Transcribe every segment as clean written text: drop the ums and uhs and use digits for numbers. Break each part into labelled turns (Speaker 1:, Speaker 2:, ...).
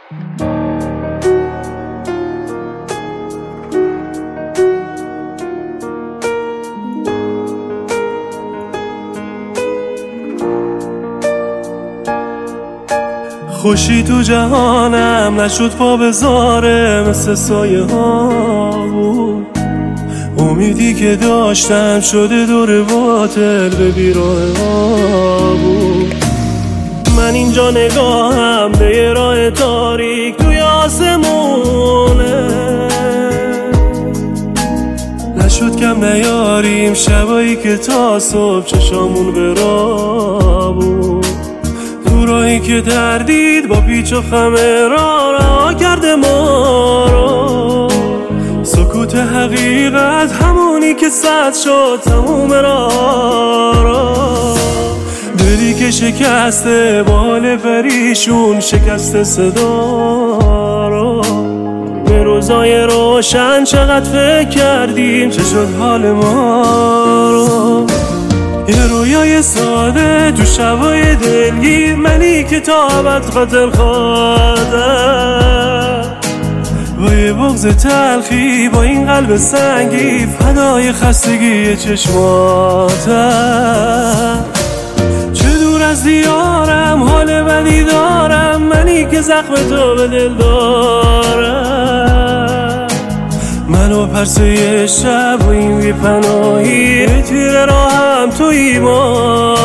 Speaker 1: خوشی تو جهانم نشد پا بذاره، مثل سایه ها بود. امیدی که داشتم شده دور باطل به بیراه ها بود. من اینجا نگاهم به یه راه تاریک توی آسمونه، نشد کم نیاریم شبایی که تا صبح چشامون به راه بود. راهی که دردید با پیچ و خم راه کرده ما رو. سکوت حقیقت همونی که سد شد تموم راه. دلی که شکسته با حال پریشون شکسته صدا رو. به روزای روشن چقدر فکر کردیم چه شد حال ما رو. یه رویای ساده تو شبای دلگیر، منی که تا ابد خاطر خواهدم. با یه بغض تلخی با این قلب سنگی، فدای خستگی چشماتم. چه دور از دیارم حال بدی دارم، منی که زخم تو به دل دارم. منو پرسه شب و این بی پناهی، تیر راهم توی ما.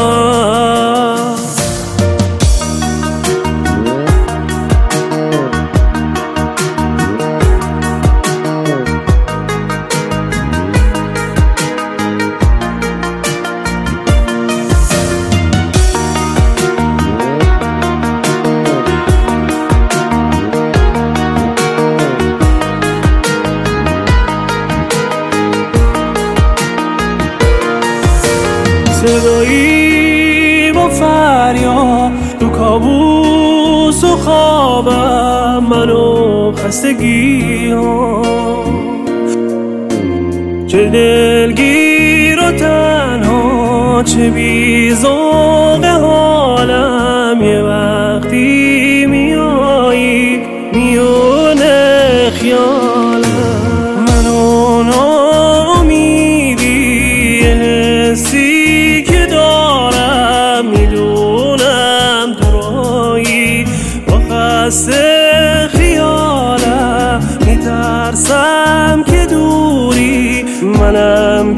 Speaker 1: صدایی با فریاد تو کابوس و خوابم، منو خستگی ها. چه دلگیر و تنها، چه بی‌ذوق حالم. یه وقتی میایی میونه خیالم. منو ناامیدی حسی میدونم تو رایی با خسته خیالم. میترسم که دوری، منم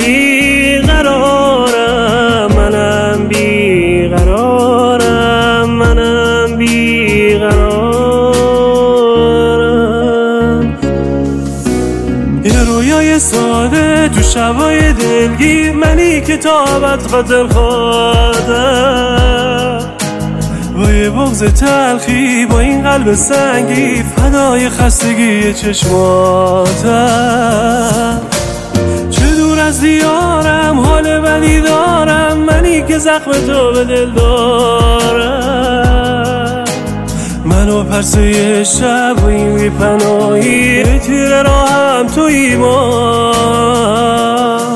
Speaker 1: بیقرارم. منم بیقرارم. منم بیقرارم. یه رویای ساده تو شبای دلگیر، منی که تا ابد خاطر خواهدم. با یه بغض تلخی با این قلب سنگی، فدای خستگی چشماتم. چه دور از دیارم حال بدی دارم، منی که زخم تو به دل دارم. منو پرسه شب و این بی پناهی، تیر راهم توی ما.